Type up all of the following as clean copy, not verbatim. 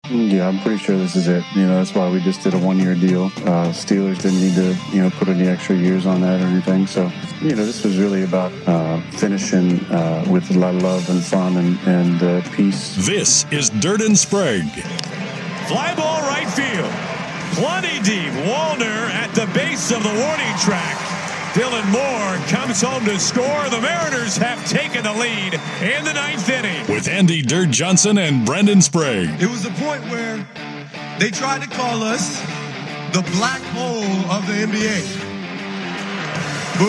Yeah, I'm pretty sure this is it. That's why we just did a 1-year deal. Steelers didn't need to, put any extra years on that or anything. So, this was really about finishing with a lot of love and fun and peace. This is Dirt and Sprague. Fly ball right field. Plenty deep. Wallner at the base of the warning track. Dylan Moore comes home to score. The Mariners have taken the lead in the 9th inning. With Andy Dirt Johnson and Brendan Sprague. It was a point where they tried to call us the black hole of the NBA. Boo!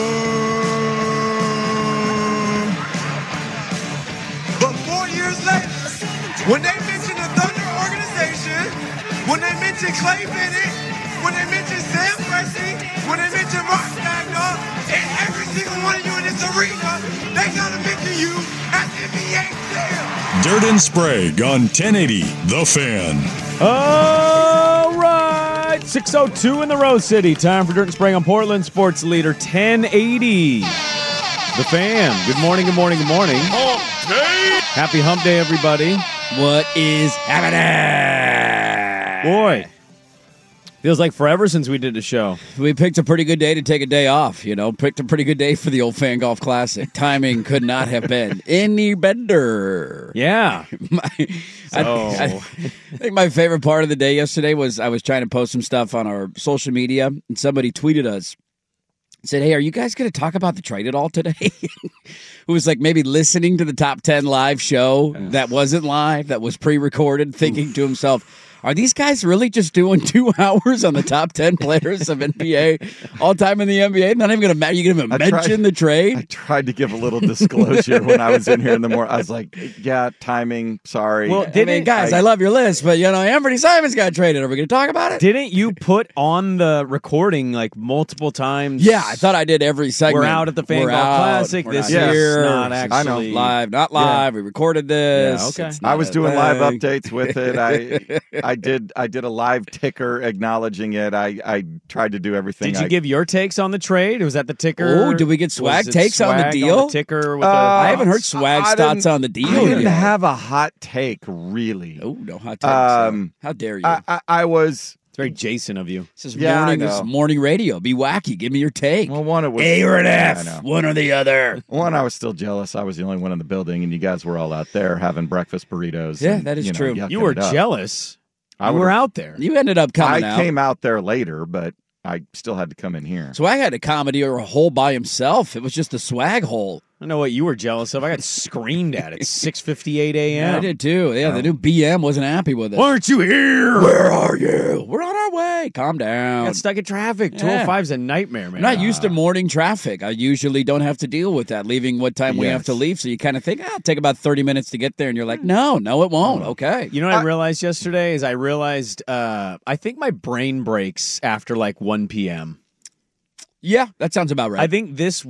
But 4 years later, when they mentioned the Thunder organization, when they mentioned Clay Bennett, when they mentioned Sam Presti, when they mentioned Mark Magnar, and every single one of you in this arena, they gotta mention you as NBA player. Dirt and Sprague on 1080 The Fan. All right, 6:02 in the Rose City. Time for Dirt and Sprague on Portland Sports Leader 1080 The Fan. Good morning, good morning, good morning. Hump day! Happy Hump Day, everybody. What is happening? Boy, feels like forever since we did a show. We picked a pretty good day to take a day off, Picked a pretty good day for the Old Fan Golf Classic. Timing could not have been any better. Yeah. I think my favorite part of the day yesterday was I was trying to post some stuff on our social media, and somebody tweeted us. Said, hey, are you guys going to talk about the trade at all today? Who was like maybe listening to the Top 10 live show that wasn't live, that was pre-recorded, thinking to himself, are these guys really just doing 2 hours on the top 10 players of NBA all time in the NBA? Not even going to matter. You going to mention the trade? I tried to give a little disclosure when I was in here in the morning. I was like, yeah, timing, sorry. Well, I love your list, but, Anthony Simons got traded. Are we going to talk about it? Didn't you put on the recording like multiple times? Yeah, I thought I did every segment. We're out at the Fan Golf Classic this year. Not actually live. Not live. Yeah. We recorded this. Yeah, okay. I was doing live updates with it. I did a live ticker acknowledging it. I tried to do everything. Did you give your takes on the trade? Was that the ticker? Oh, did we get swag takes on the deal? On the ticker with I haven't heard swag thoughts on the deal I didn't yet. have a hot take, really. Oh, no hot takes. How dare you? I was... It's very Jason of you. This is morning radio. Be wacky. Give me your take. Well, one it was A or an F. One or the other. One, I was still jealous. I was the only one in the building, and you guys were all out there having breakfast burritos. Yeah, and, that is true. You were jealous. You were out there. You ended up coming out. I came out there later, but I still had to come in here. Swag had a comedy or a hole by himself. It was just a swag hole. I know what you were jealous of. I got screamed at 6:58 a.m. Yeah, I did too. Yeah, the new BM wasn't happy with it. Why aren't you here? Where are you? We're on our way. Calm down. Got stuck in traffic. 205 is a nightmare, man. I'm not used to morning traffic. I usually don't have to deal with that, leaving what time we have to leave. So you kind of think, it'll take about 30 minutes to get there. And you're like, no, it won't. Okay. You know what I realized yesterday is I think my brain breaks after like 1 p.m. Yeah, that sounds about right. I think this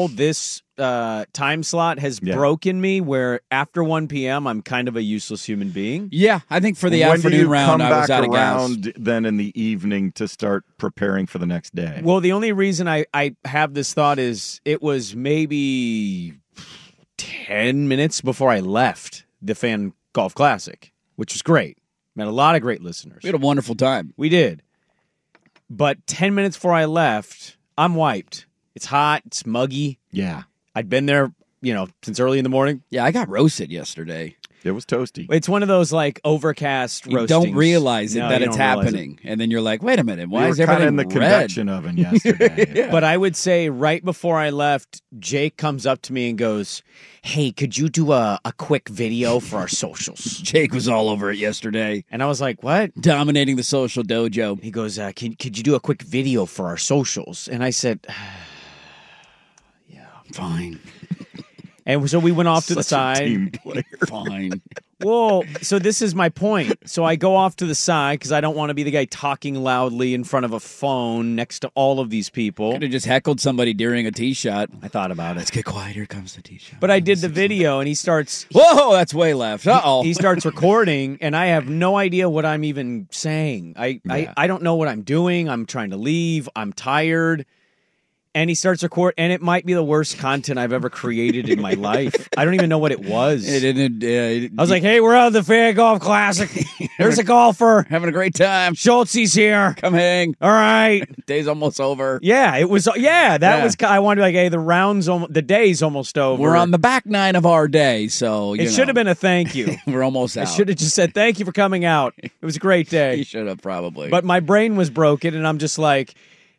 time slot has broken me where after 1 p.m. I'm kind of a useless human being. Yeah, I think for the afternoon round, I was out of gas. Then in the evening to start preparing for the next day? Well, the only reason I have this thought is it was maybe 10 minutes before I left the Fan Golf Classic, which was great. Met a lot of great listeners. We had a wonderful time. We did. But 10 minutes before I left, I'm wiped. It's hot. It's muggy. Yeah. I'd been there, since early in the morning. Yeah, I got roasted yesterday. It was toasty. It's one of those overcast roastings. You don't realize that it's happening. And then you're like, wait a minute, why is everything in the convection oven yesterday? Yeah. But I would say right before I left, Jake comes up to me and goes, hey, could you do a quick video for our socials? Jake was all over it yesterday. And I was like, what? Dominating the social dojo. He goes, could you do a quick video for our socials? And I said, yeah, fine. And so we went off to the side. Team player. Fine. Well, so this is my point. So I go off to the side because I don't want to be the guy talking loudly in front of a phone next to all of these people. Could have just heckled somebody during a tee shot. I thought about it. Let's get quiet. Here comes the tee shot. But I did the video, and he starts... Whoa, that's way left. Uh-oh. He starts recording, and I have no idea what I'm even saying. I don't know what I'm doing. I'm trying to leave. I'm tired. And he starts record, and it might be the worst content I've ever created in my life. I don't even know what it was. I was like, "Hey, we're at the Fan Golf Classic. There's a golfer Having a great time. Schultze's here. Come hang. All right." Day's almost over. Yeah, it was. Yeah, that was. I wanted to be like, "Hey, the day's almost over. We're on the back nine of our day, so It should have been a thank you. We're almost I out. should have just said thank you for coming out. It was a great day. You should have probably. But my brain was broken, and I'm just like,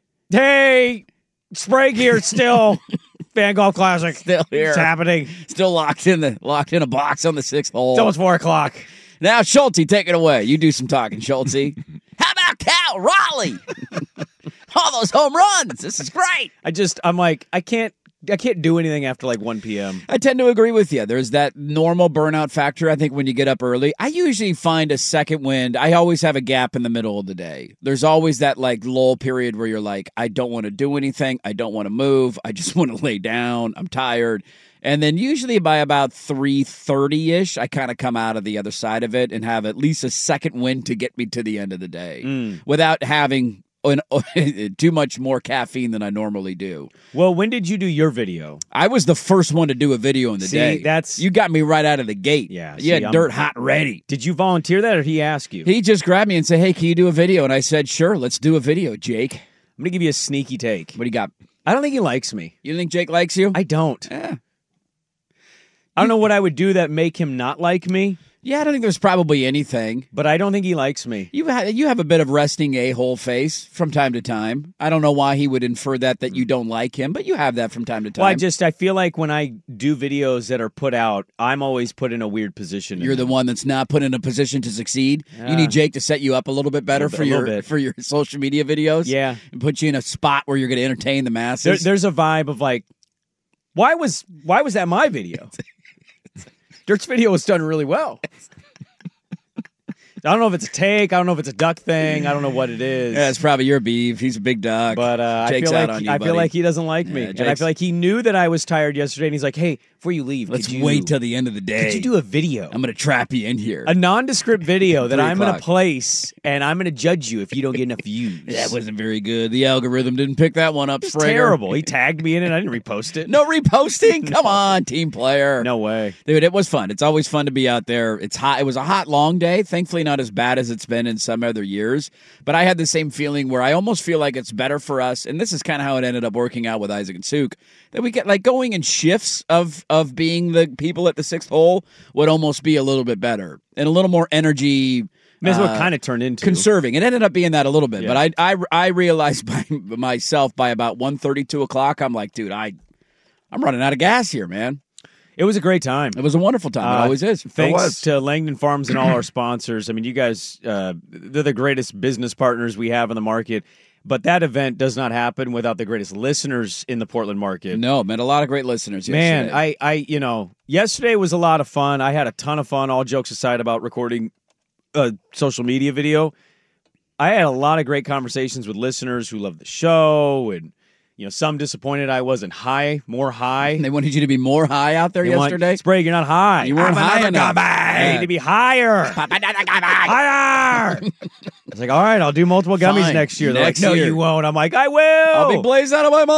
"Hey, Sprague here still. Fan Golf Classic Still here. It's happening. Still locked in a box on the 6th hole. It's almost 4:00. Now, Schulte, take it away. You do some talking, Schulte. How about Cal Raleigh? All those home runs. This is great. I'm like, I can't do anything after like 1 p.m. I tend to agree with you. There's that normal burnout factor, I think, when you get up early. I usually find a second wind. I always have a gap in the middle of the day. There's always that like lull period where you're like, I don't want to do anything. I don't want to move. I just want to lay down. I'm tired. And then usually by about 3:30-ish, I kind of come out of the other side of it and have at least a second wind to get me to the end of the day without having too much more caffeine than I normally do. Well, when did you do your video? I was the first one to do a video in the day. You got me right out of the gate. Yeah, you had dirt hot and ready. Did you volunteer that, or did he ask you? He just grabbed me and said, "Hey, can you do a video?" And I said, "Sure, let's do a video, Jake." I'm gonna give you a sneaky take. What do you got? I don't think he likes me. You think Jake likes you? I don't. Yeah. I don't know what I would do that make him not like me. Yeah, I don't think there's probably anything. But I don't think he likes me. You have a bit of resting a-hole face from time to time. I don't know why he would infer that you don't like him, but you have that from time to time. Well, I feel like when I do videos that are put out, I'm always put in a weird position. You're the one that's not put in a position to succeed. You need Jake to set you up a little bit better for your social media videos. Yeah. And put you in a spot where you're going to entertain the masses. There's a vibe of like, why was that my video? Dirt's video was done really well. I don't know if it's a take. I don't know if it's a duck thing. I don't know what it is. Yeah, it's probably your beef. He's a big duck. But I feel like he doesn't like me. And I feel like he knew that I was tired yesterday, and he's like, "Hey, before you leave, let's wait till the end of the day. Could you do a video? I'm going to trap you in here. A nondescript video that I'm going to place, and I'm going to judge you if you don't get enough views." That wasn't very good. The algorithm didn't pick that one up, It's Sprague. terrible. He tagged me in it. I didn't repost it. No reposting? Come on, team player. No way. Dude, it was fun. It's always fun to be out there. It's hot. It was a hot, long day. Thankfully, not as bad as it's been in some other years. But I had the same feeling where I almost feel like it's better for us, and this is kind of how it ended up working out with Isaac and Suk, that we get like going in shifts of being the people at the 6th hole would almost be a little bit better and a little more energy. That's what kind of turned into conserving. It ended up being that a little bit, but I realized by myself by about 1:30, 2 o'clock, I'm like, dude, I'm running out of gas here, man. It was a great time. It was a wonderful time. It always is. Thanks to Langdon Farms and all our sponsors. I mean, you guys, they're the greatest business partners we have in the market. But that event does not happen without the greatest listeners in the Portland market. No, met a lot of great listeners yesterday. Man, yesterday was a lot of fun. I had a ton of fun, all jokes aside, about recording a social media video. I had a lot of great conversations with listeners who love the show, and some disappointed I wasn't more high. They wanted you to be more high out there yesterday? Sprague, you're not high. You weren't high enough. I need to be higher. Higher. It's like, all right, I'll do multiple gummies next year. They're like, no, you won't. I'm like, I will. I'll be blazed out of my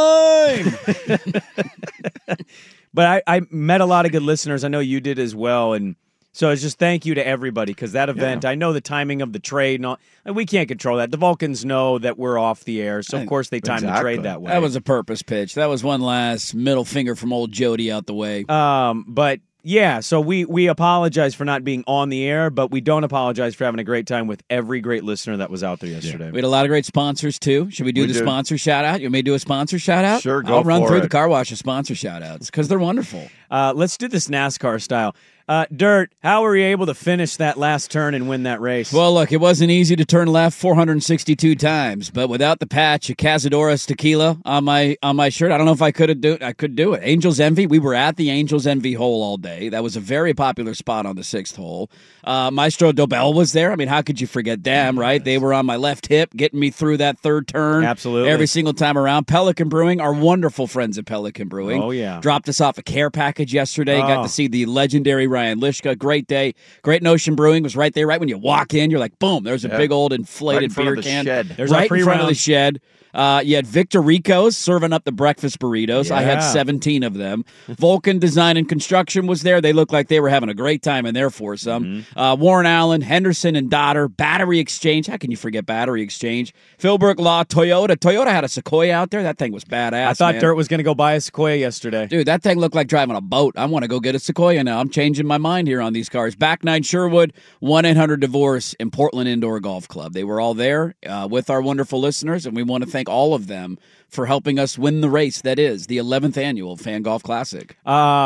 mind. But I met a lot of good listeners. I know you did as well. And so it's just thank you to everybody, because that event, I know the timing of the trade, and we can't control that. The Vulcans know that we're off the air, so of course they timed the trade that way. That was a purpose pitch. That was one last middle finger from old Jody out the way. But yeah, so we apologize for not being on the air, but we don't apologize for having a great time with every great listener that was out there yesterday. We had a lot of great sponsors, too. Should we do sponsor shout-out? You may do a sponsor shout-out? Sure, go I'll run for through it. the car wash of sponsor shout-outs, because they're wonderful. Let's do this NASCAR style. Dirt, how were you able to finish that last turn and win that race? Well, look, it wasn't easy to turn left 462 times, but without the patch of Cazadores tequila on my shirt, I don't know if I could do it. Angels Envy, we were at the Angels Envy hole all day. That was a very popular spot on the 6th hole. Maestro Dobel was there. I mean, how could you forget them, right? They were on my left hip, getting me through that third turn. Absolutely. Every single time around. Pelican Brewing, our wonderful friends at Pelican Brewing. Oh, yeah. Dropped us off a care package yesterday. Got to see the legendary Ryan Lishka. Great day. Great Notion Brewing was right there. Right when you walk in, you're like, boom, there's a big old inflated beer can. There's right our free in front of the round. shed. You had Victor Rico's serving up the breakfast burritos. I had Yeah. 17 of them. Vulcan Design and Construction was there. They looked like they were having a great time in there for some. Warren Allen, Henderson and Dodder, Battery Exchange. How can you forget Battery Exchange? Philbrook Law, Toyota. Toyota had a Sequoia out there. That thing was badass. I thought man. Dirt was going to go buy a Sequoia yesterday. Dude, that thing looked like driving a boat. I want to go get a Sequoia now. I'm changing my mind here on these cars. Back Nine Sherwood, 1-800-DIVORCE in Portland Indoor Golf Club. They were all there with our wonderful listeners, and we want to thank all of them for helping us win the race that is the 11th annual Fan Golf Classic.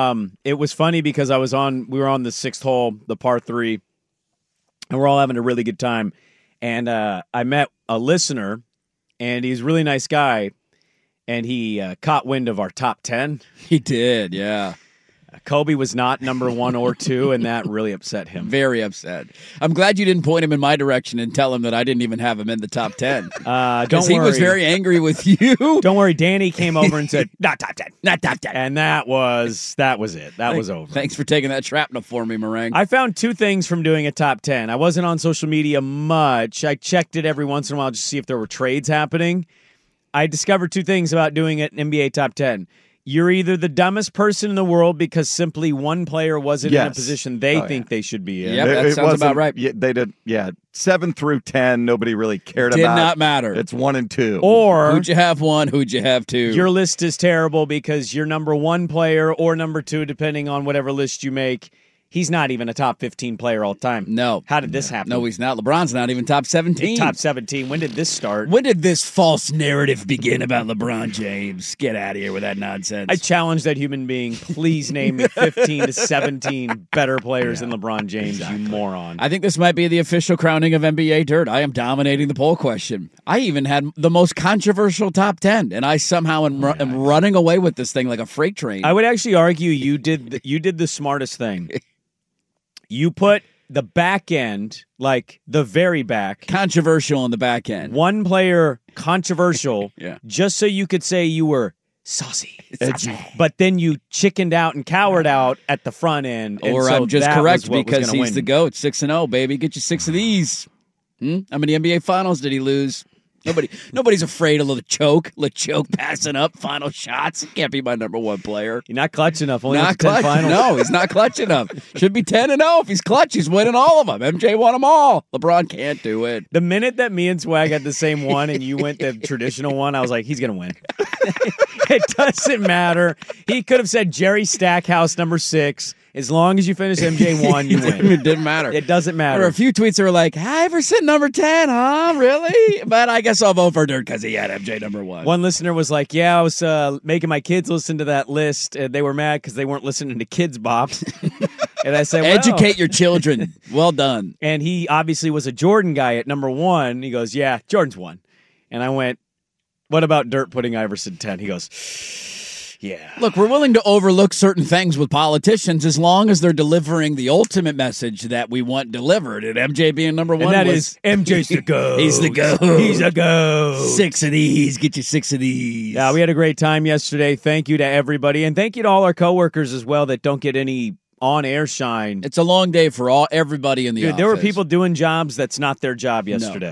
It was funny because we were on the 6th hole, the par 3, and we're all having a really good time. And I met a listener, and he's a really nice guy, and he caught wind of our top 10. He did, yeah. Kobe was not number 1 or 2, and that really upset him. Very upset. I'm glad you didn't point him in my direction and tell him that I didn't even have him in the top 10. Don't worry. Because he was very angry with you. Don't worry. Danny came over and said, Not top 10. Not top 10. and that was it. That was over. Thanks for taking that shrapnel for me, Meringue. I found 2 things from doing a top 10. I wasn't on social media much. I checked it every once in a while just to see if there were trades happening. I discovered 2 things about doing an NBA top 10. You're either the dumbest person in the world because simply one player wasn't in a position they think they should be in. Yep, that sounds about right. They did, 7 through 10, nobody really cared Did about. not matter. It's 1 and 2. Or Who'd you have 1? Who'd you have 2? your list is terrible because your number 1 player or number 2, depending on whatever list you make, he's not even a top 15 player all time. No. How did this happen? No, he's not. LeBron's not even top 17. Top 17. When did this start? When did this false narrative begin about LeBron James? Get out of here with that nonsense. I challenge that human being. Please name me 15 to 17 better players than LeBron James, you moron. I think this might be the official crowning of NBA Dirt. I am dominating the poll question. I even had the most controversial top 10, and I somehow am running away with this thing like a freight train. I would actually argue you did the smartest thing. You put the back end, like the very back, controversial on the back end. one player controversial, Yeah. just so you could say you were saucy. But then you chickened out and cowered out at the front end. And Or so I'm just that correct was what was because gonna he's win. the GOAT. 6-0, baby. Get you 6 of these. How many NBA Finals did he lose? Nobody's afraid of LeChoke passing up final shots. He can't be my number 1 player. You're not clutch enough. Only Not went to 10 clutch. finals. No, he's not clutch enough. Should be 10-0. If he's clutch, he's winning all of them. MJ won them all. LeBron can't do it. The minute that me and Swag had the same one and you went the traditional one, I was like, he's going to win. It doesn't matter. He could have said Jerry Stackhouse number 6. As long as you finish MJ1, you win. It didn't matter. It doesn't There were matter. a few tweets that were like, Iverson number 10, huh? Really? But I guess I'll vote for Dirt because he had MJ number 1. One listener was like, yeah, I was making my kids listen to that list, and they were mad because they weren't listening to Kids Bop. And I said, well, Educate your children. Well done. And he obviously was a Jordan guy at number 1. He goes, yeah, Jordan's 1. And I went, what about Dirt putting Iverson 10? He goes, yeah. Look, we're willing to overlook certain things with politicians as long as they're delivering the ultimate message that we want delivered. And MJ being number 1 And that was, is MJ's the GOAT. He's the GOAT. He's a GOAT. 6 of these. Get you 6 of these. Yeah, we had a great time yesterday. Thank you to everybody. And thank you to all our coworkers as well that don't get any on-air shine. It's a long day for everybody in the Dude, office. there were people doing jobs that's not their job yesterday. No.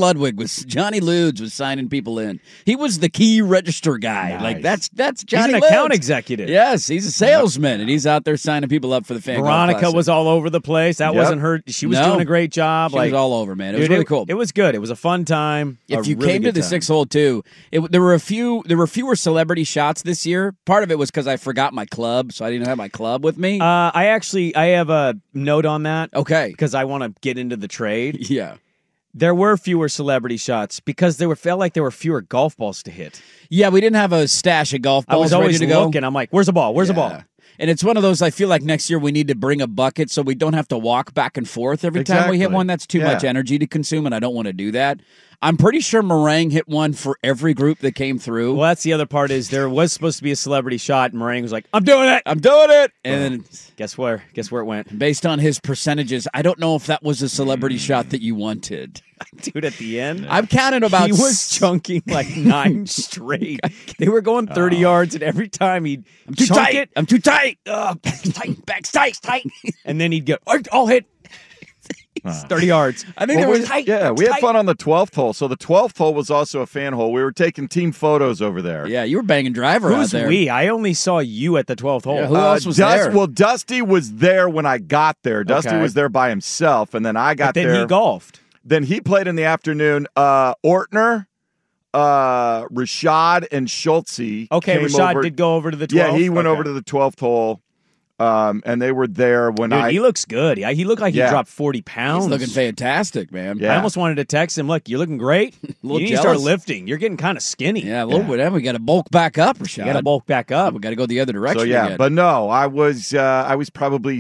Johnny Ludes was signing people in. He was the key register guy. Nice. Like that's He's Johnny an Ludes. account executive. Yes, he's a salesman, and he's out there signing people up for the Fan Golf Veronica Classic. was all over the place. That wasn't her. She was No. doing a great job. She was all over, man. It was dude, really cool. It was good. It was a fun time. If a you really came to good the time. 6th hole too, there were fewer celebrity shots this year. Part of it was because I forgot my club, so I didn't have my club with me. I have a note on that. Okay, because I want to get into the trade. Yeah. There were fewer celebrity shots because felt like there were fewer golf balls to hit. Yeah, we didn't have a stash of golf I balls was always ready to go. looking. I'm like, where's the ball? Where's the ball? And it's one of those, I feel like next year we need to bring a bucket so we don't have to walk back and forth every time we hit Exactly. one. That's too much energy to consume, and I don't want to do that. I'm pretty sure Meringue hit one for every group that came through. Well, that's the other part is there was supposed to be a celebrity shot, and Meringue was like, I'm doing it. I'm doing it. And then, Guess where it went? based on his percentages, I don't know if that was a celebrity shot that you wanted. Dude, at the end, I'm counting about. He was chunking like 9 straight. They were going 30 yards, and every time he'd chunk it. I'm too tight. Back's tight. And then he'd go, I'll hit 30 yards. I think there was we had fun on the 12th hole. So the 12th hole was also a fan hole. We were taking team photos over there. Yeah, you were banging driver out Who's there. we? I only saw you at the 12th hole. Yeah, who else was there? Well, Dusty was there when I got there. Dusty Okay. was there by himself, and then I got Then there. he golfed. Then he played in the afternoon. Ortner, Rashad, and Schultze. Okay, came Rashad over. did go over to the 12th. Yeah, he went Okay. over to the 12th hole, and they were there when Dude, he looks good. He looked like he Yeah. dropped 40 pounds. He's looking fantastic, man. Yeah. I almost wanted to text him, look, you're looking great. little You need to start jealous. lifting. You're getting kind of skinny. Yeah, a little bit. We got to bulk back up, Rashad. You got to bulk back up. We got to go the other direction. So yeah, again. but no, I was probably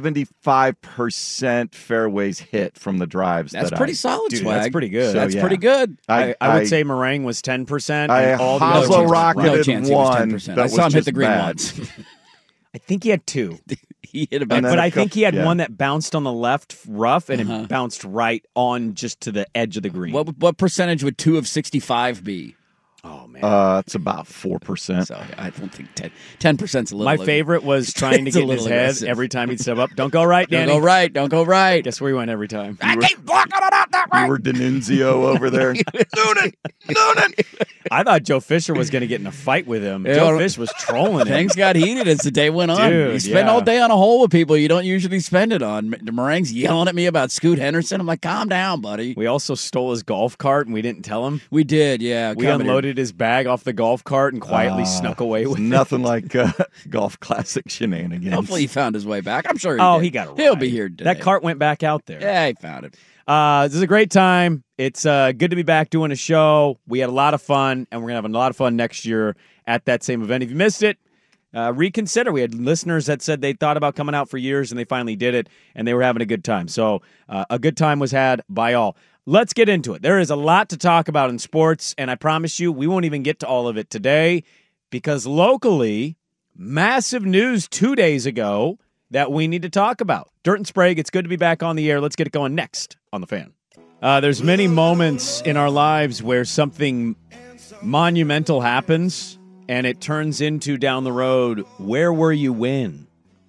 75% fairways hit from the drives. that's that pretty I, solid, Dude, swag. that's pretty good. So, That's yeah. pretty good. I would say Meringue was 10%. I and all the other Hoslow ones were rocketed No wrong. chance he was one 10%. that I saw him was hit just the green bad. once. I think he had 2. He hit And about. then But a I think he had couple- one that bounced on the left rough and Uh-huh. it bounced right on just to the edge of the green. What percentage would 2 of 65 be? Oh, man. It's about 4%. So I don't think 10%'s a little. My favorite was trying to It's a get in his little head aggressive. every time he'd step up. Don't go right, Don't Danny. go right. Don't go right. Guess where he went every time. I keep blocking it out that way. You were D'Annunzio over there. Noonan. I thought Joe Fisher was going to get in a fight with him. Yeah, Joe well, Fish was trolling him. Things got heated as the day went on. Dude, you spend yeah. all day on a hole with people you don't usually spend it on. The Meringue's yelling at me about Scoot Henderson. I'm like, calm down, buddy. We also stole his golf cart and we didn't tell him. We did, yeah. We unloaded his bag off the golf cart and quietly snuck away with it. Nothing like golf classic shenanigans. Hopefully he found his way back. I'm sure Oh, did. he got it. He'll right. be here today. That cart went back out there. Yeah, he found it. This is a great time. It's good to be back doing a show. We had a lot of fun, and we're going to have a lot of fun next year at that same event. If you missed it, reconsider. We had listeners that said they thought about coming out for years, and they finally did it, and they were having a good time. So a good time was had by all. Let's get into it. There is a lot to talk about in sports, and I promise you we won't even get to all of it today because locally, massive news 2 days ago that we need to talk about. Dirt and Sprague, it's good to be back on the air. Let's get it going next on The Fan. There's many moments in our lives where something monumental happens and it turns into down the road, where were you when?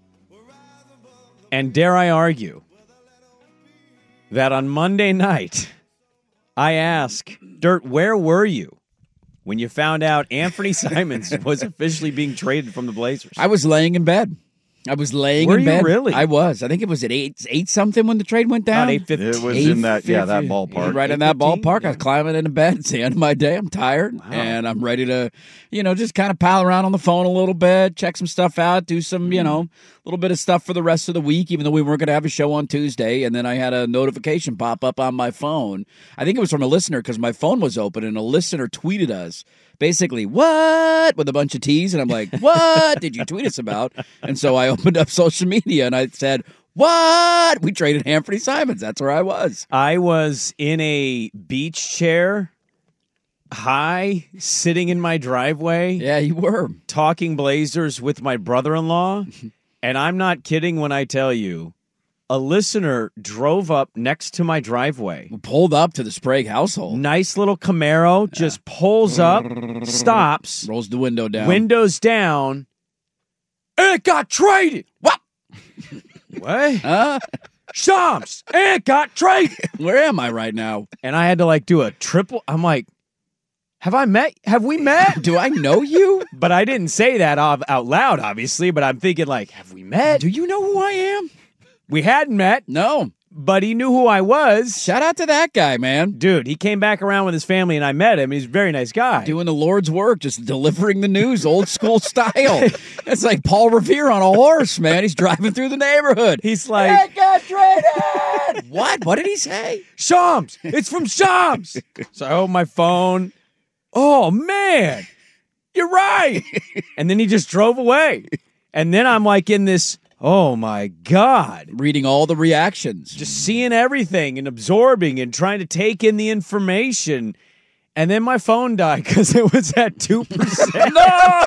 And dare I argue that on Monday night, I ask, Dirt, where were you when you found out Anthony Simons was officially being traded from the Blazers? I was laying in bed. I was laying Were in you bed. really? I was. I think it was at 8 something when the trade went down. About 8:15. It was in that 8:50. ballpark. Right in that 8:15, ballpark. I yeah. was climbing into bed. It's the end of my day. I'm tired. And I'm ready to, just kind of pal around on the phone a little bit, check some stuff out, do some, a little bit of stuff for the rest of the week, even though we weren't going to have a show on Tuesday. And then I had a notification pop up on my phone. I think it was from a listener because my phone was open and a listener tweeted us. Basically, what? With a bunch of T's. And I'm like, what did you tweet us about? And so I opened up social media and I said, what? We traded Anthony Simons. That's where I was. I was in a beach chair, high, sitting in my driveway, Yeah, you were. talking Blazers with my brother-in-law. And I'm not kidding when I tell you, a listener drove up next to my driveway. Pulled up to the Sprague household. Nice little Camaro, just pulls up, stops, Rolls the window down. windows down. It got traded. What? What? Huh? Shams, it got traded. Where am I right now? And I had to do a triple. I'm like, have we met? Do I know you? But I didn't say that out loud, obviously. But I'm thinking, have we met? Do you know who I am? We hadn't met, No. but he knew who I was. Shout out to that guy, man. Dude, he came back around with his family, and I met him. He's a very nice guy. Doing the Lord's work, just delivering the news, old school style. It's like Paul Revere on a horse, man. He's driving through the neighborhood. He's like, "It got traded." What? What did he say? Shams, it's from Shams. So I open my phone. Oh, man, you're right. And then he just drove away. And then I'm in this, oh, my God. Reading all the reactions. Just seeing everything and absorbing and trying to take in the information. And then my phone died because it was at 2%. No!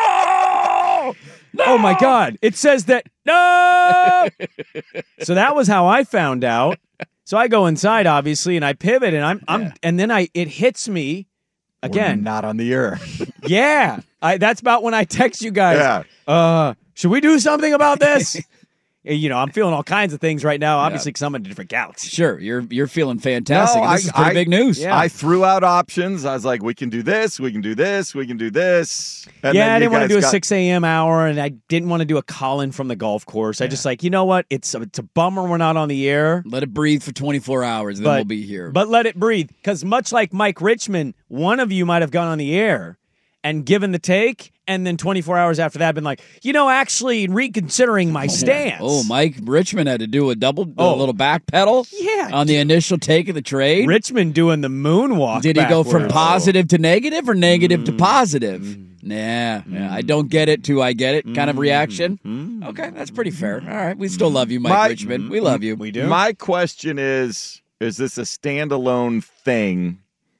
Oh, my God. It says that, no! So that was how I found out. So I go inside, obviously, and I pivot, and and then it hits me again. We're not on the air. Yeah, that's about when I text you guys. Yeah. Should we do something about this? I'm feeling all kinds of things right now. Obviously, because I'm in a different galaxy. Sure, you're feeling fantastic. No, This is pretty big news. Yeah. I threw out options. I was like, we can do this, we can do this, we can do this. And then I didn't want to do a got- 6 a.m. hour, and I didn't want to do a call-in from the golf course. I just you know what? It's a bummer we're not on the air. Let it breathe for 24 hours, then we'll be here. But let it breathe, because much like Mike Richmond, one of you might have gone on the air and given the take, and then 24 hours after that been like, actually reconsidering my stance. Oh, Mike Richmond had to do a little back pedal on the initial take of the trade. Richmond doing the moonwalk. Did he go from backwards. positive to negative or negative to positive? Yeah, I don't get it to I get it kind of reaction. Okay, that's pretty fair. All right, we still love you, Mike Richmond. We love you. We do. My question is this a standalone thing,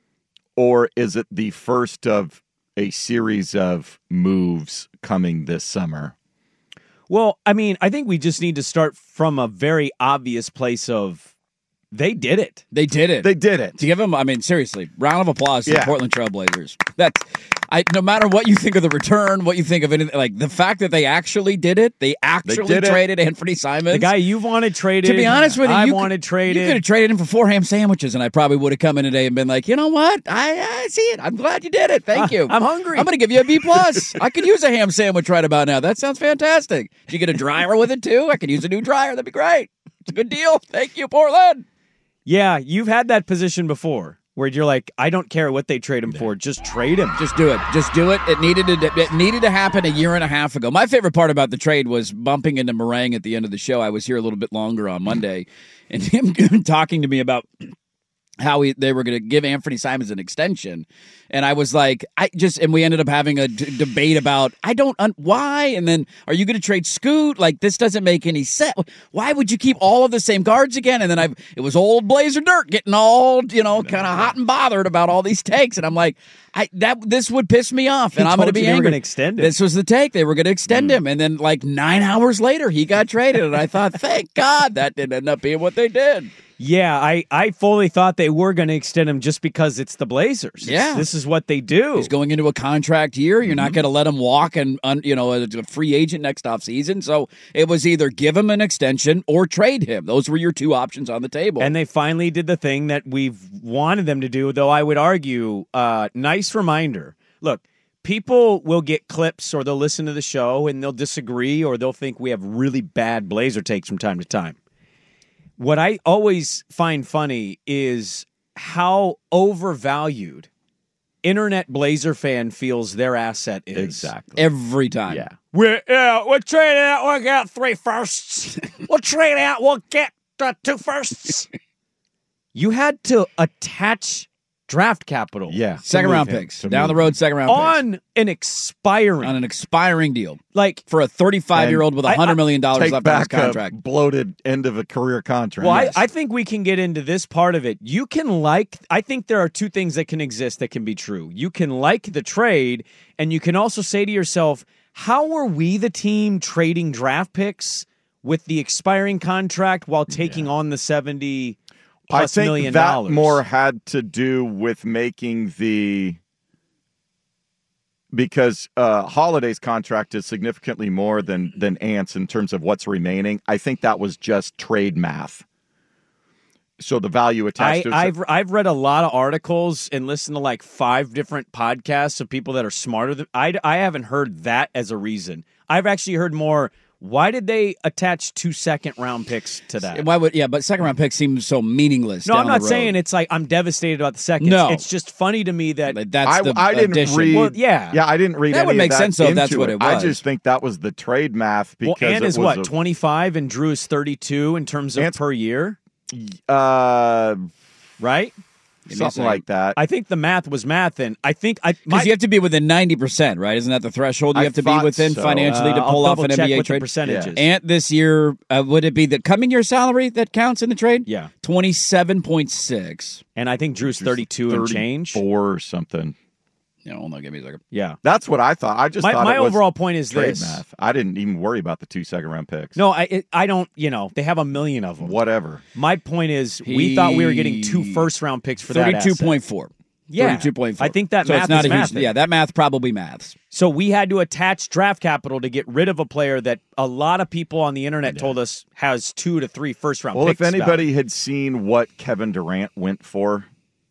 or is it the first of a series of moves coming this summer? Well, I mean, I think we just need to start from a very obvious place of they did it. They did it. They did it. To give them, I mean, seriously, round of applause to the Yeah. Portland Trailblazers. No matter what you think of the return, what you think of anything, like the fact that they actually did it, they did it. traded Anthony Simons. The guy you wanted traded. To be honest with you, I you wanted traded. You could have traded him for 4 ham sandwiches, and I probably would have come in today and been like, you know what? I see it. I'm glad you did it. Thank you. I'm hungry. I'm going to give you a B+. I could use a ham sandwich right about now. That sounds fantastic. Did you get a dryer with it, too? I could use a new dryer. That'd be great. It's a good deal. Thank you, Portland. Yeah, you've had that position before where you're like, I don't care what they trade him for, just trade him. Just do it. Just do it. It needed to happen a year and a half ago. My favorite part about the trade was bumping into Meringue at the end of the show. I was here a little bit longer on Monday, and him talking to me about how they were going to give Anthony Simons an extension. And I was like, and we ended up having a debate about, why? And then, are you going to trade Scoot? Like, this doesn't make any sense. Why would you keep all of the same guards again? And then it was old Blazer Dirt getting all, kind of hot and bothered about all these takes. And I'm like, this would piss me off. And I'm going to be angry. They were going to extend him. This was the take. They were going to extend him. And then 9 hours later, he got traded. And I thought, thank God that didn't end up being what they did. Yeah, I fully thought they were going to extend him just because it's the Blazers. Yeah. This is what they do. He's going into a contract year. You're not going to let him walk and a free agent next offseason. So it was either give him an extension or trade him. Those were your two options on the table. And they finally did the thing that we've wanted them to do, though I would argue, nice reminder. Look, people will get clips or they'll listen to the show and they'll disagree or they'll think we have really bad Blazer takes from time to time. What I always find funny is how overvalued internet Blazer fan feels their asset is. Exactly. Every time. Yeah. We'll trade out. We'll get 3 firsts. We'll trade out. We'll get 2 firsts. You had to attach draft capital. Yeah. Second round picks. Down the road, second round picks. On an expiring deal. Like for a 35-year-old with $100 million left take on his back contract. a bloated end of a career contract. Well, Yes. I think we can get into this part of it. You can I think there are 2 things that can exist that can be true. You can like the trade, and you can also say to yourself, how are we the team trading draft picks with the expiring contract while taking on the $70+ I think million? that more had to do with making because Holiday's contract is significantly more than Ant's in terms of what's remaining. I think that was just trade math. So the value attached to it. I've read a lot of articles and listened to 5 different podcasts of people that are smarter than I haven't heard that as a reason. I've actually heard more. Why did they attach 2 second-round picks to that? But second-round picks seem so meaningless. No, down I'm not the road. saying it's like I'm devastated about the second. No. It's just funny to me that that's the I didn't addition. read. Well, yeah. I didn't read. That any would make of that sense, though, if that's into what it was. I just think that was the trade math because Ant is it was 25 and Drew is 32 in terms of per year, right? something like that. I think the math was math, and I think because you have to be within 90%, right? Isn't that the threshold you have to be within financially to pull off an NBA trade? Percentages. And this year, would it be the coming year salary that counts in the trade? Yeah, 27.6. And I think Drew's 32 and change, 4 or something. Hold on, give me a second. Yeah. That's what I thought. I just thought my it was overall point is trade this. math. I didn't even worry about the 2 second-round picks. No, I don't, they have a million of them. Whatever. My point is we thought we were getting 2 first-round picks for that asset. 32.4. Yeah. 32.4. I think that so math it's not is a huge, math. Yeah, that math probably maths. So we had to attach draft capital to get rid of a player that a lot of people on the internet told us has 2 to 3 first-round Well, picks. if anybody had seen what Kevin Durant went for,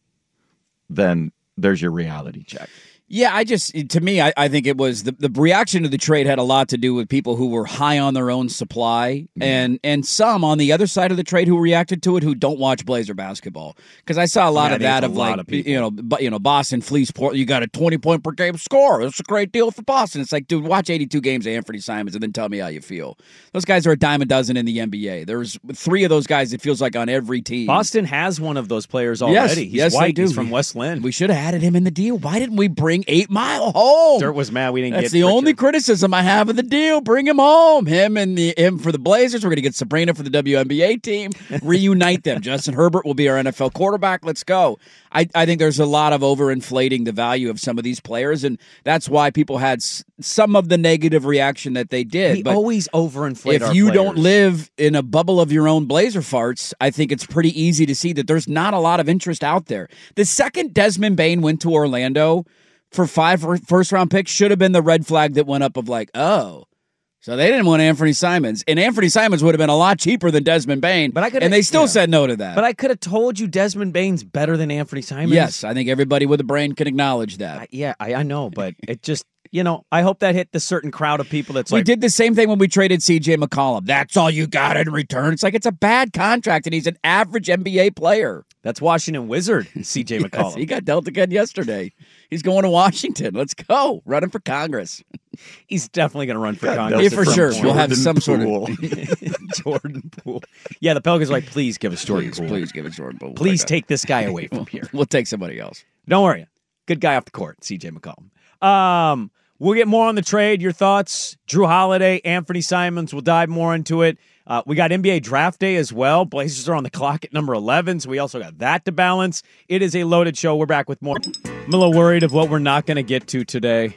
then there's your reality check. Yeah, to me, I think it was the reaction to the trade had a lot to do with people who were high on their own supply and some on the other side of the trade who reacted to it who don't watch Blazer basketball. Because I saw a lot of that of like, Boston fleece Portland. You got a 20-point per game score. It's a great deal for Boston. It's like, dude, watch 82 games of Anthony Simons and then tell me how you feel. Those guys are a dime a dozen in the NBA. There's 3 of those guys, it feels like, on every team. Boston has one of those players already. Yes, He's white. they do. He's from West Lynn. We should have added him in the deal. Why didn't we bring 8 Mile home? Dirt was mad we didn't That's get the Richard. only criticism I have of the deal. Bring him home. Him for the Blazers. We're going to get Sabrina for the WNBA team. Reunite them. Justin Herbert will be our NFL quarterback. Let's go. I think there's a lot of overinflating the value of some of these players, and that's why people had some of the negative reaction that they did. We but always overinflate our if you players. don't live in a bubble of your own Blazer farts, I think it's pretty easy to see that there's not a lot of interest out there. The second Desmond Bane went to Orlando for 5 first-round picks should have been the red flag that went up of like, oh, so they didn't want Anthony Simons. And Anthony Simons would have been a lot cheaper than Desmond Bane, and they still said no to that. But I could have told you Desmond Bane's better than Anthony Simons. Yes, I think everybody with a brain can acknowledge that. I know, but it just, I hope that hit the certain crowd of people that's we did the same thing when we traded C.J. McCollum. That's all you got in return. It's like it's a bad contract, and he's an average NBA player. That's Washington Wizard, C.J. McCollum. Yes, he got dealt again yesterday. He's going to Washington. Let's go. Running for Congress. He's definitely going to run for Congress. Yeah, for sure. We'll have some sort of Jordan Poole. Yeah, the Pelicans are like, please give us Jordan Poole. Please give us Jordan Poole. Please take this guy away from here. We'll take somebody else. Don't worry. Good guy off the court, C.J. McCollum. We'll get more on the trade. Your thoughts? Drew Holiday, Anthony Simons. We'll dive more into it. We got NBA Draft Day as well. Blazers are on the clock at number 11, so we also got that to balance. It is a loaded show. We're back with more. I'm a little worried of what we're not going to get to today.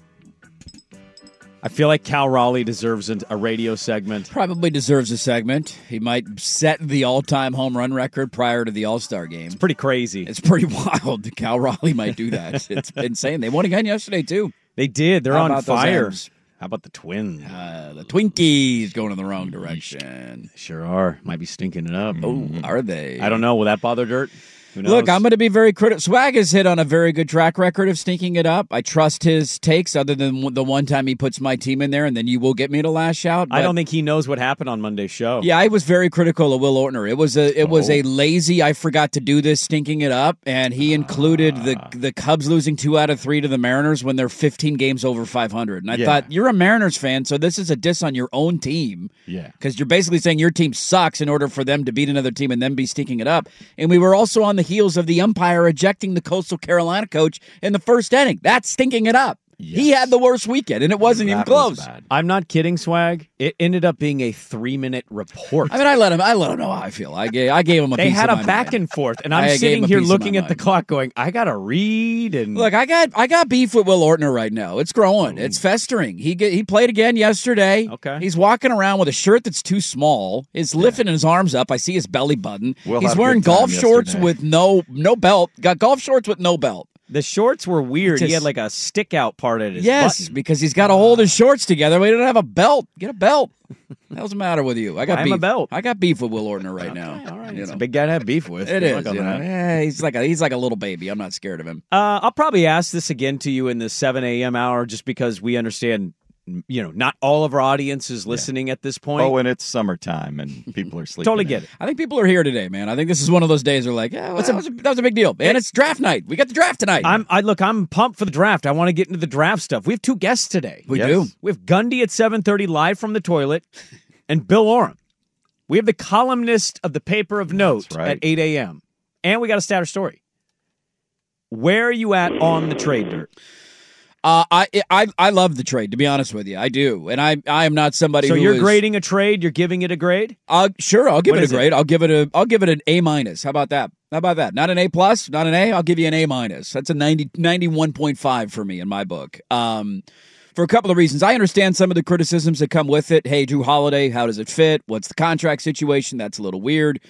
I feel like Cal Raleigh deserves a radio segment. Probably deserves a segment. He might set the all-time home run record prior to the All-Star game. It's pretty crazy. It's pretty wild. Cal Raleigh might do that. It's insane. They won again yesterday, too. They did. They're on fire. Those How about the Twins? The Twinkies going in the wrong direction. Sure are. Might be stinking it up. Oh, are they? I don't know. Will that bother Dirt? Who knows? Look, I'm going to be very critical. Swag has hit on a very good track record of stinking it up. I trust his takes other than the one time he puts my team in there, and then you will get me to lash out. I don't think he knows what happened on Monday's show. Yeah, I was very critical of Will Ortner. It was a lazy, I forgot to do this, stinking it up, and he included the Cubs losing 2 out of 3 to the Mariners when they're 15 games over 500. And I thought, you're a Mariners fan, so this is a diss on your own team. Yeah. Because you're basically saying your team sucks in order for them to beat another team and then be stinking it up. And we were also on the heels of the umpire ejecting the Coastal Carolina coach in the first inning. That's stinking it up. Yes. He had the worst weekend, and it wasn't even close. I'm not kidding, Swag. It ended up being a 3-minute report. I mean, I let him know how I feel. I gave him a piece of my mind. They had a back and forth, and I'm sitting here looking at the clock going, I got to read. And look, I got beef with Will Ortner right now. It's growing. Ooh. It's festering. He played again yesterday. Okay. He's walking around with a shirt that's too small. He's lifting his arms up. I see his belly button. He's wearing golf shorts with no belt. Got golf shorts with no belt. The shorts were weird. He had like a stick-out part at his button. Because he's got to hold his shorts together. We don't have a belt. Get a belt. What's the matter with you? I got beef. A belt. I got beef with Will Ortner right now. All right. It's a big guy to have beef with. It is. He's like a little baby. I'm not scared of him. I'll probably ask this again to you in the 7 a.m. hour just because we understand not all of our audience is listening at this point. Oh, and it's summertime and people are sleeping. Totally get it. I think people are here today, man. I think this is one of those days where like, that was a big deal. Man, it's draft night. We got the draft tonight. I'm pumped for the draft. I want to get into the draft stuff. We have 2 guests today. We do. We have Gundy at 7:30 live from the toilet and Bill Oram. We have the columnist of the Paper of Note at 8 a.m. And we got a status story. Where are you at on the trade, Dirt? I love the trade, to be honest with you. I do. And I am not somebody So who you're is, grading a trade, you're giving it a grade? Sure, I'll give What it a is it? grade. I'll give it an A-. How about that? Not an A+, not an A. I'll give you an A-. That's a 91.5 for me in my book. For a couple of reasons. I understand some of the criticisms that come with it. Hey, Drew Holiday, how does it fit? What's the contract situation? That's a little weird.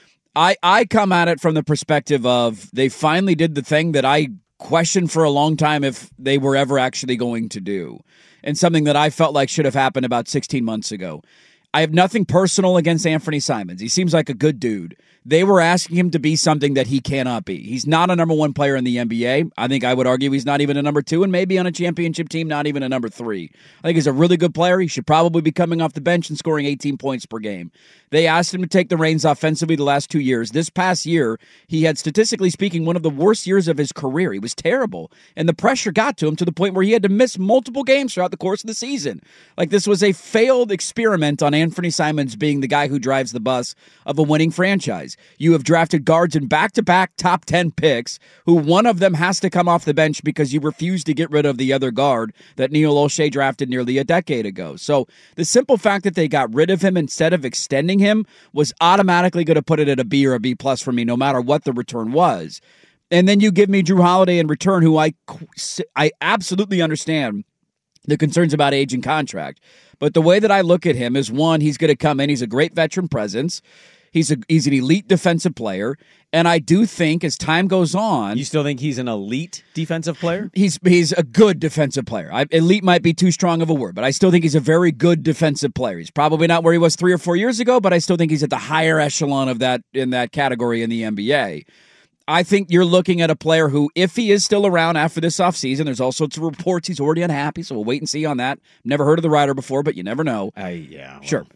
I come at it from the perspective of they finally did the thing that I questioned for a long time if they were ever actually going to do, and something that I felt like should have happened about 16 months ago. I have nothing personal against Anthony Simons. He seems like a good dude. They were asking him to be something that he cannot be. He's not a number one player in the NBA. I think I would argue he's not even a number two, and maybe on a championship team, not even a number three. I think he's a really good player. He should probably be coming off the bench and scoring 18 points per game. They asked him to take the reins offensively the last 2 years. This past year, he had, statistically speaking, one of the worst years of his career. He was terrible. And the pressure got to him to the point where he had to miss multiple games throughout the course of the season. Like, this was a failed experiment on Anthony Simons being the guy who drives the bus of a winning franchise. You have drafted guards in back-to-back top 10 picks, who one of them has to come off the bench because you refused to get rid of the other guard that Neil O'Shea drafted nearly a decade ago. So the simple fact that they got rid of him instead of extending him was automatically going to put it at a B or a B+ for me, no matter what the return was. And then you give me Drew Holiday in return, who I absolutely understand the concerns about age and contract. But the way that I look at him is, one, he's going to come in. He's a great veteran presence. He's an elite defensive player. And I do think as time goes on... You still think he's an elite defensive player? He's a good defensive player. Elite might be too strong of a word, but I still think he's a very good defensive player. He's probably not where he was 3 or 4 years ago, but I still think he's at the higher echelon of that in that category in the NBA. I think you're looking at a player who, if he is still around after this offseason, there's all sorts of reports he's already unhappy, so we'll wait and see on that. Never heard of the writer before, but you never know. Yeah. Well. Sure.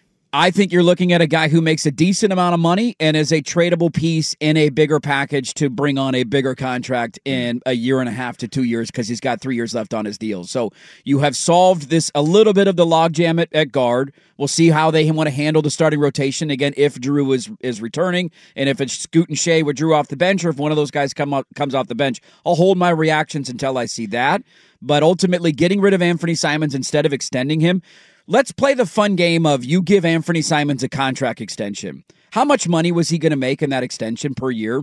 I think you're looking at a guy who makes a decent amount of money and is a tradable piece in a bigger package to bring on a bigger contract in a 1.5 to 2 years, because he's got 3 years left on his deal. So you have solved this a little bit of the logjam at guard. We'll see how they want to handle the starting rotation again if Drew is returning, and if it's Scoot and Shea with Drew off the bench, or if one of those guys comes off the bench. I'll hold my reactions until I see that. But ultimately, getting rid of Anthony Simons instead of extending him. Let's play the fun game of you give Anthony Simons a contract extension. How much money was he going to make in that extension per year?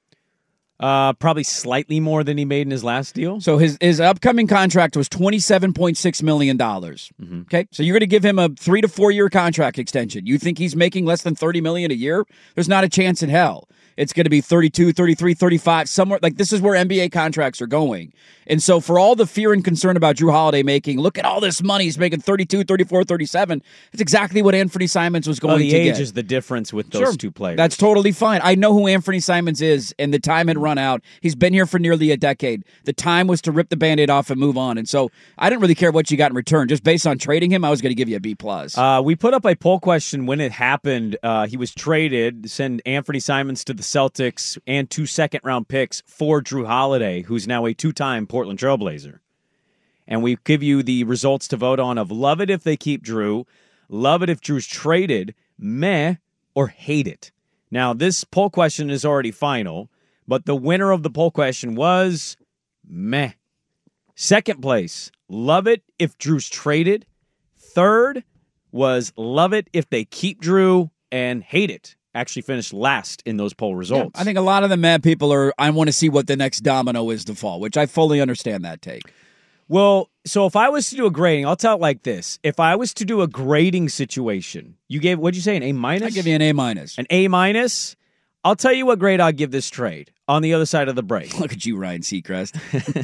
Probably slightly more than he made in his last deal. So his upcoming contract was $27.6 million. Mm-hmm. Okay, so you're going to give him a 3 to 4 year contract extension. You think he's making less than $30 million a year? There's not a chance in hell. It's going to be 32, 33, 35, somewhere. Like, this is where NBA contracts are going. And so for all the fear and concern about Drew Holiday making, look at all this money, he's making 32, 34, 37. That's exactly what Anthony Simons was going to get. The age is the difference with those two players. That's totally fine. I know who Anthony Simons is, and the time had run out. He's been here for nearly a decade. The time was to rip the Band-Aid off and move on. And so I didn't really care what you got in return. Just based on trading him, I was going to give you a B+. We put up a poll question when it happened. He was traded, send Anthony Simons to the Celtics and 2 second-round picks for Drew Holiday, who's now a 2-time Portland Trailblazer. And we give you the results to vote on of love it if they keep Drew, love it if Drew's traded, meh, or hate it. Now, this poll question is already final, but the winner of the poll question was meh. Second place, love it if Drew's traded. Third was love it if they keep Drew, and hate it actually finished last in those poll results. Yeah, I think a lot of the mad people are, I want to see what the next domino is to fall, which I fully understand that take. Well, so if I was to do a grading, I'll tell it like this. If I was to do a grading situation, you gave, what'd you say, an A-? I give you an A-. An A-? I'll tell you what grade I'll give this trade on the other side of the break. Look at you, Ryan Seacrest.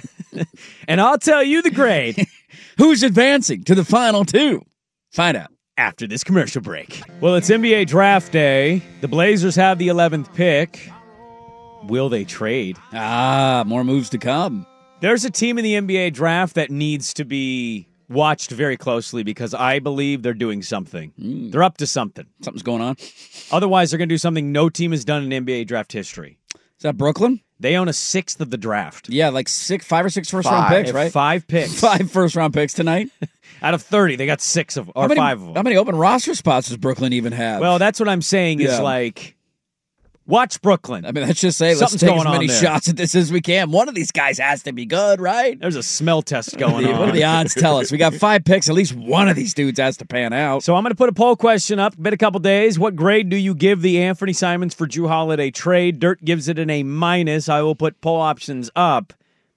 And I'll tell you the grade. Who's advancing to the final two? Find out after this commercial break. Well, it's NBA draft day. The Blazers have the 11th pick. Will they trade? More moves to come. There's a team in the NBA draft that needs to be watched very closely because I believe they're doing something. They're up to something. Something's going on. Otherwise, they're going to do something no team has done in NBA draft history. Is that Brooklyn? They own 1/6 of the draft. Yeah, like 5 or 6 first-round picks, right? 5 picks. 5 first-round picks tonight. Out of 30, they got 5 of them. How many open roster spots does Brooklyn even have? Well, that's what I'm saying is like, Watch Brooklyn. I mean, let's just say, let's take as many shots at this as we can. One of these guys has to be good, right? There's a smell test going on. What do the odds tell us? We got 5 picks. At least one of these dudes has to pan out. So I'm going to put a poll question up. Been a couple days. What grade do you give the Anthony Simons for Jrue Holiday trade? Dirt gives it an A-. I will put poll options up.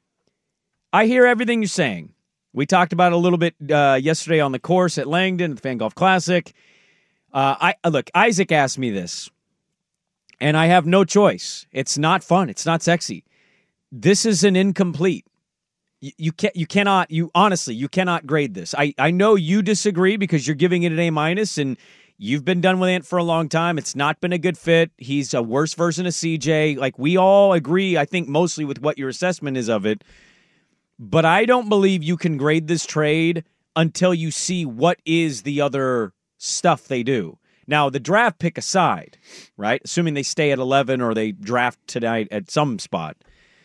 I hear everything you're saying. We talked about it a little bit yesterday on the course at Langdon at the Fan Golf Classic. Look, Isaac asked me this. And I have no choice. It's not fun. It's not sexy. This is an incomplete. You cannot grade this. I know you disagree because you're giving it an A-, and you've been done with Ant for a long time. It's not been a good fit. He's a worse version of CJ. Like, we all agree, I think, mostly with what your assessment is of it. But I don't believe you can grade this trade until you see what is the other stuff they do. Now, the draft pick aside, right, assuming they stay at 11 or they draft tonight at some spot,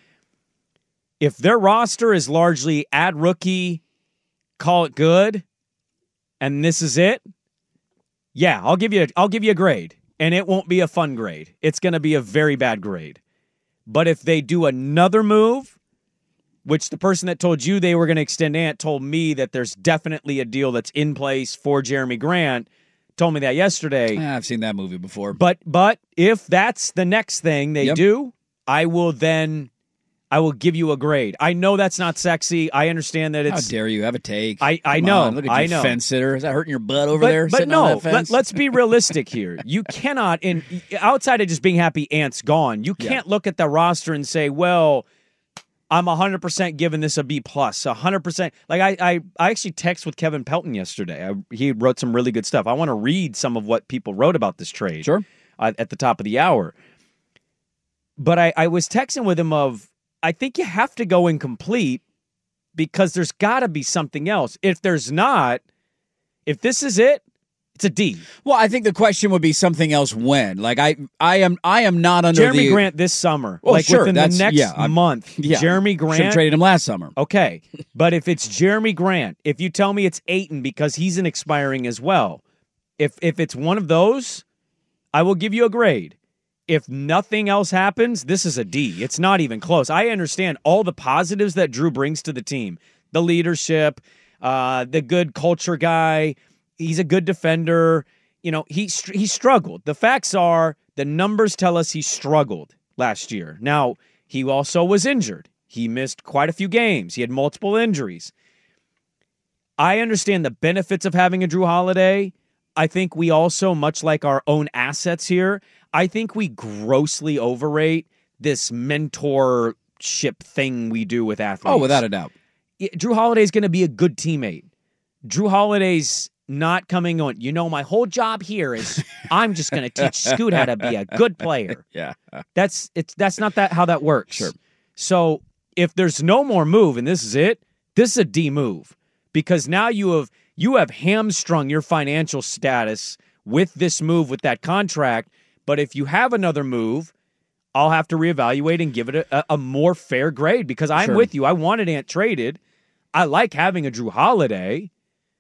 if their roster is largely add rookie, call it good, and this is it, yeah, I'll give you a grade, and it won't be a fun grade. It's going to be a very bad grade. But if they do another move, which the person that told you they were going to extend Ant told me that there's definitely a deal that's in place for Jeremy Grant, told me that yesterday. I've seen that movie before. But if that's the next thing they do, I will give you a grade. I know that's not sexy. I understand that it's... How dare you have a take? I know. Look at you, fence sitter. Is that hurting your butt over there? But no, let's be realistic here. You cannot, outside of just being happy Ant's gone, you can't look at the roster and say, well, I'm 100% giving this a B+, 100%. Like, I actually texted with Kevin Pelton yesterday. He wrote some really good stuff. I want to read some of what people wrote about this trade. Sure. At the top of the hour. But I was texting with him I think you have to go incomplete because there's got to be something else. If there's not, if this is it, it's a D. Well, I think the question would be something else when. Like, I am not under Jeremy Grant this summer. Well, like sure, within the next month. Yeah. Jeremy Grant. Should have traded him last summer. Okay. But if it's Jeremy Grant, if you tell me it's Ayton because he's an expiring as well, if it's one of those, I will give you a grade. If nothing else happens, this is a D. It's not even close. I understand all the positives that Jrue brings to the team. The leadership, the good culture guy. He's a good defender. You know, he struggled. The facts are, the numbers tell us he struggled last year. Now, he also was injured. He missed quite a few games. He had multiple injuries. I understand the benefits of having a Jrue Holiday. I think we also, much like our own assets here, I think we grossly overrate this mentorship thing we do with athletes. Oh, without a doubt. Jrue Holiday is going to be a good teammate. Jrue Holiday's not coming on, my whole job here is I'm just going to teach Scoot how to be a good player. Yeah. That's not how that works. Sure. So if there's no more move and this is it, this is a D move because now you have hamstrung your financial status with this move with that contract. But if you have another move, I'll have to reevaluate and give it a more fair grade because I'm with you. I wanted Ant traded. I like having a Jrue Holiday.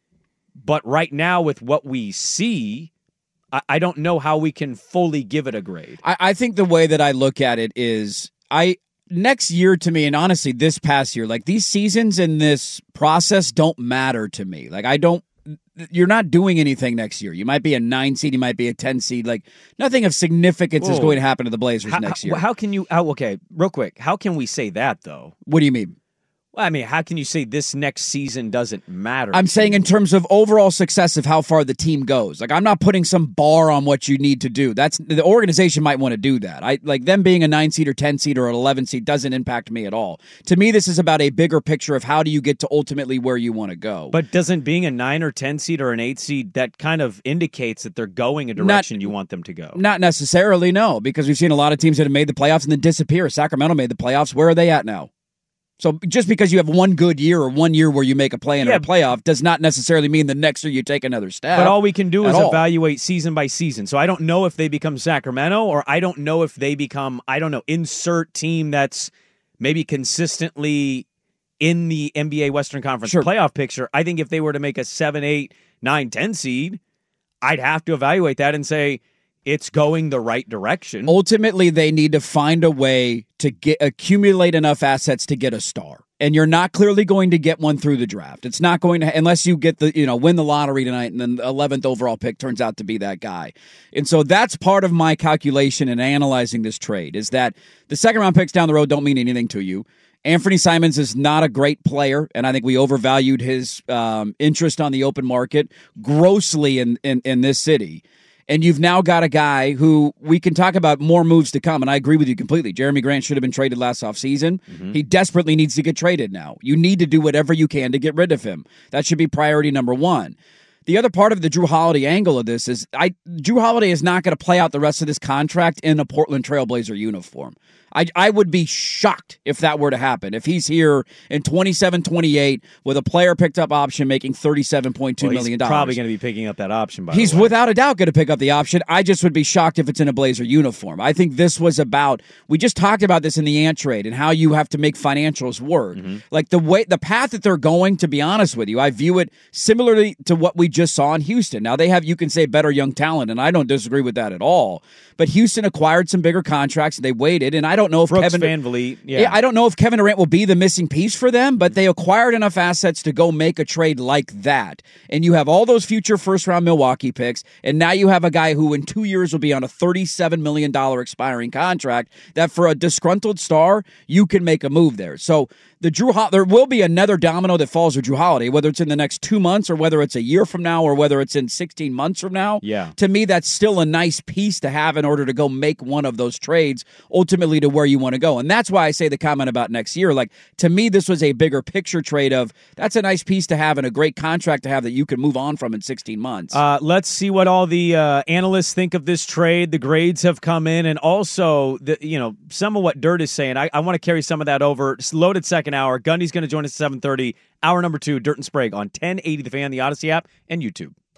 But right now, with what we see, I don't know how we can fully give it a grade. I think the way that I look at it is next year to me, and honestly, this past year, like these seasons and this process don't matter to me. Like you're not doing anything next year. You might be a 9 seed, you might be a 10 seed. Like nothing of significance is going to happen to the Blazers next year. How can you? Okay, real quick. How can we say that though? What do you mean? Well, I mean, how can you say this next season doesn't matter? I'm saying in terms of overall success of how far the team goes. Like, I'm not putting some bar on what you need to do. That's the organization might want to do that. I like them being a 9 seed or 10 seed or an 11 seed doesn't impact me at all. To me, this is about a bigger picture of how do you get to ultimately where you want to go. But doesn't being a 9 or 10 seed or an 8 seed, that kind of indicates that they're going a direction you want them to go? Not necessarily, no, because we've seen a lot of teams that have made the playoffs and then disappear. Sacramento made the playoffs. Where are they at now? So just because you have one good year or 1 year where you make a play in a playoff does not necessarily mean the next year you take another step. But all we can do is evaluate season by season. So I don't know if they become Sacramento or I don't know if they become, insert team that's maybe consistently in the NBA Western Conference playoff picture. I think if they were to make a 7, 8, 9, 10 seed, I'd have to evaluate that and say, it's going the right direction. Ultimately, they need to find a way to accumulate enough assets to get a star. And you're not clearly going to get one through the draft. It's not going to, unless you get win the lottery tonight and then the 11th overall pick turns out to be that guy. And so that's part of my calculation in analyzing this trade, is that the second round picks down the road don't mean anything to you. Anthony Simons is not a great player, and I think we overvalued his interest on the open market grossly in this city. And you've now got a guy who we can talk about more moves to come, and I agree with you completely. Jeremy Grant should have been traded last offseason. Mm-hmm. He desperately needs to get traded now. You need to do whatever you can to get rid of him. That should be priority number one. The other part of the Drew Holiday angle of this is Drew Holiday is not going to play out the rest of this contract in a Portland Trailblazer uniform. I would be shocked if that were to happen. If he's here in 27-28 with a player picked up option making $37.2 million. He's probably going to be picking up that option, by He's the way. without a doubt going to pick up the option. I just would be shocked if it's in a Blazer uniform. I think this was about, we just talked about this in the Ant trade and how you have to make financials work. Mm-hmm. Like the path that they're going, to be honest with you, I view it similarly to what we just saw in Houston. Now they have, you can say, better young talent, and I don't disagree with that at all. But Houston acquired some bigger contracts. They waited, and I don't know if Brooks Van Vliet, I don't know if Kevin Durant will be the missing piece for them, but they acquired enough assets to go make a trade like that. And you have all those future first-round Milwaukee picks, and now you have a guy who in 2 years will be on a $37 million expiring contract that for a disgruntled star, you can make a move there. So there will be another domino that falls with Drew Holiday, whether it's in the next 2 months or whether it's a year from now or whether it's in 16 months from now. Yeah. To me, that's still a nice piece to have in order to go make one of those trades ultimately to where you want to go. And that's why I say the comment about next year. Like, to me, this was a bigger picture trade of that's a nice piece to have and a great contract to have that you can move on from in 16 months. Let's see what all the analysts think of this trade. The grades have come in, and also some of what Dirt is saying. I want to carry some of that over. It's loaded second hour. Gundy's going to join us at 7:30. Hour number 2, Dirt and Sprague on 1080 The Fan, the Odyssey app, and YouTube.